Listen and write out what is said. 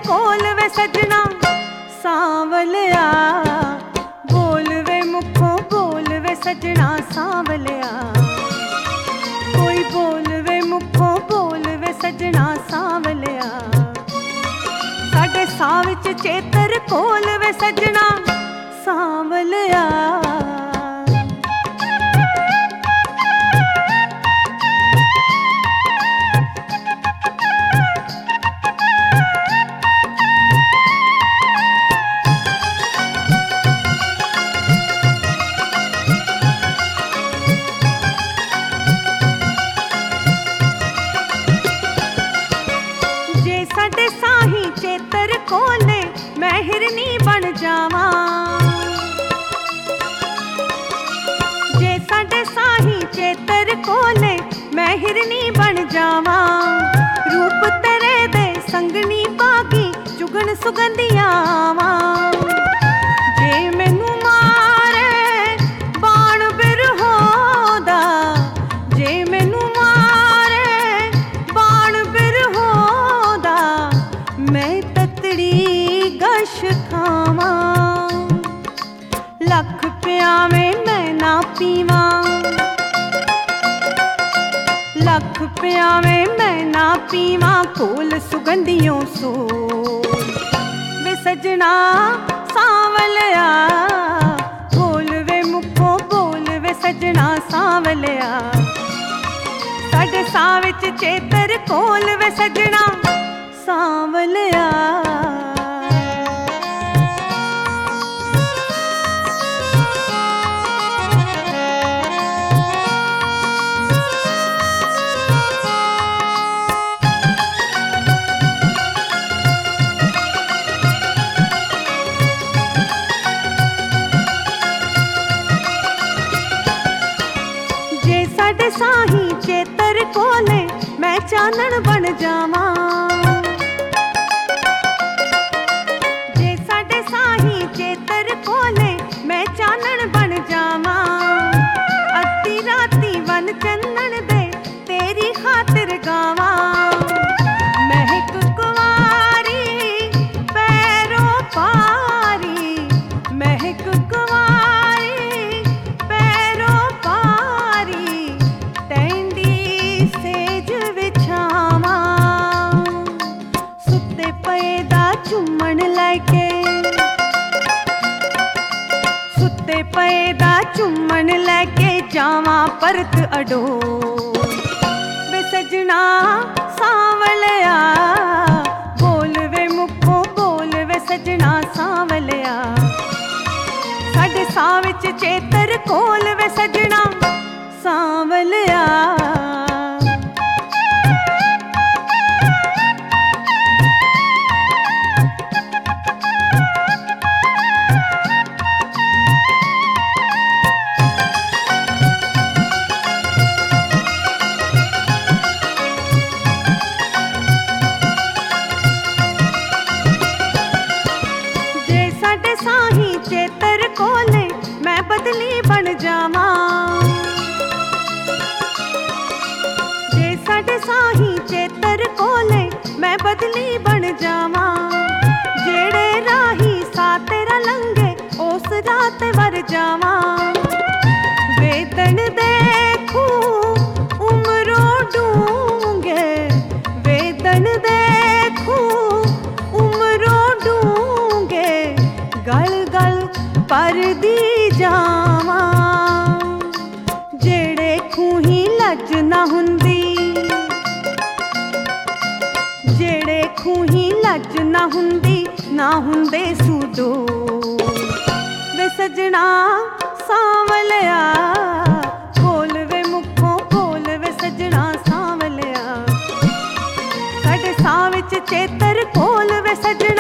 कोल वे सजना सांवलिया, बोल वे मुखों बोल वे सजना सांवलिया, कोई बोल वे मुखों बोल वे सजना सांवलिया, साडे साह विच चेतर कोल वे सजना सांवलिया। साडे साही चेतर कोले मैं हिरनी बन जावां, जे साडे साही चेतर कोले मैं हिरनी बन जावां, रूप तेरे दे संगनी बागी चुगन सुगंधियां आवां, जे मैनू मारे बाण बिरहों दा, जे मैनू मैं ततड़ी गश खावां, लख प्यावें मैं ना पीवां, लख प्यावें मैं ना पीवां, कोल सुगंधियों सो वे सजना सांवलिया, बोल वे मुखों बोल वे सजना सांवलिया, साडे साह विच चेतर कोल वे सजना सांवलिया। जे साडे साही चेतर कोले मैं चानण बन जावां, चेतर कोले मैं चानण बन जावां, अद्धी राती वन चन्नण दे तेरी खातिर गावां, महक कुंवारी पैरों पारी, महक कुंवारी पैरों पारी, तैंदी सेज विछावां, सुत्ते पए दा चुम्मण लैके, सुत्ते पए दा चुम्मन लैके जावां परत अडो, वे सजना सांवलिया, बोल वे मुखों बोल वे सजना सांवलिया, साडे साह विच चेतर कोल वे सजना सांवलिया। साही चेतर कोले मैं बदली बन जावां, जे साडे साही चेतर कोले मैं बदली बन जावां, जेड़े राही सा तेरा लंघे उस रात वर जावां, वेदन देखूं उमरों डूंगे, वेदन देखूं उमरों डूंगे, गल गल पर दी जावां, जेड़े खूही लज ना हुंदी, जेड़े खूही लज ना हुंदी, ना हुंदे सूदो वे सजना सांवलिया, बोल वे मुखों बोल वे सजना सांवलिया, साडे साह विच चेतर कोल वे सजना